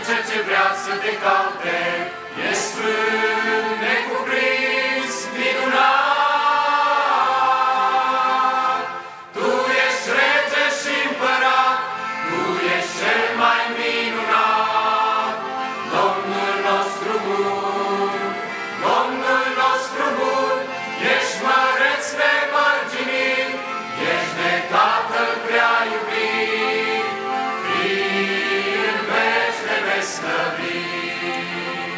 cel ce vrea să te caute, e sfânt, necuprins, minunat. Tu ești rege și împărat, tu ești cel mai minunat. Domnul nostru bun, Domnul nostru bun, ești măreț nemărginit, ești de Tatăl prea iubit, fii în veci de veslăvit.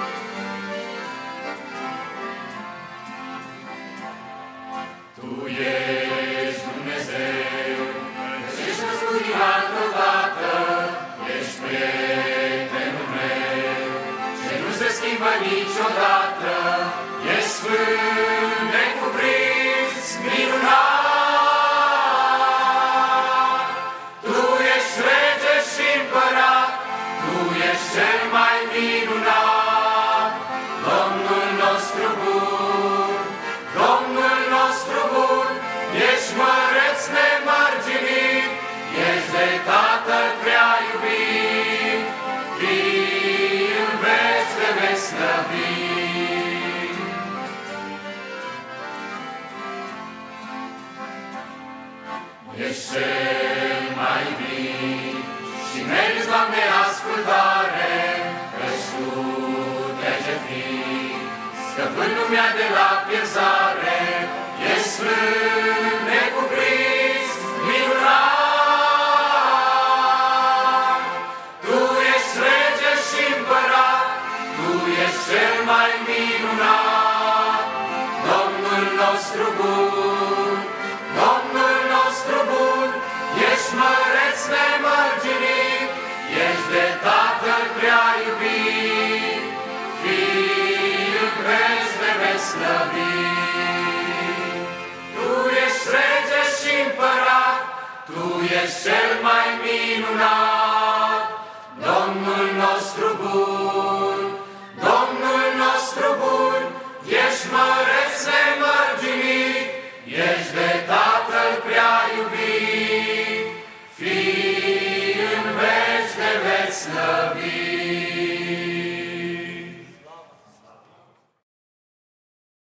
Tu ești Dumnezeu, ești născut din altă dată, ești prietenul meu, ce nu se schimbă niciodată, ești sfânt, necuprins, minunat. Tu ești rege și împărat, tu ești cel mai minunat. Domnul nostru bun, Domnul nostru bun, ești măreț nemărginit, ești de Tatăl prea iubit, fii în veci de veslăvit. Ești cel mai iubit și meriți, Doamne, ascultare, căci Tu te-ai jertfit, scăpând lumea de la pierzare. Ești sfânt, necuprins, minunat. Tu ești rege și împărat, Tu ești cel mai minunat. Domnul nostru bun, Domnul nostru bun, ești măreț nemărginit, ești de Tatăl prea iubit, fii în veci de veslăvit. Tu ești rege și împărat, Tu ești cel mai minunat. Domnul nostru bun, Domnul nostru bun, ești măreț nemărginit, ești de Tatăl prea iubit, fii în veci de veslăvit.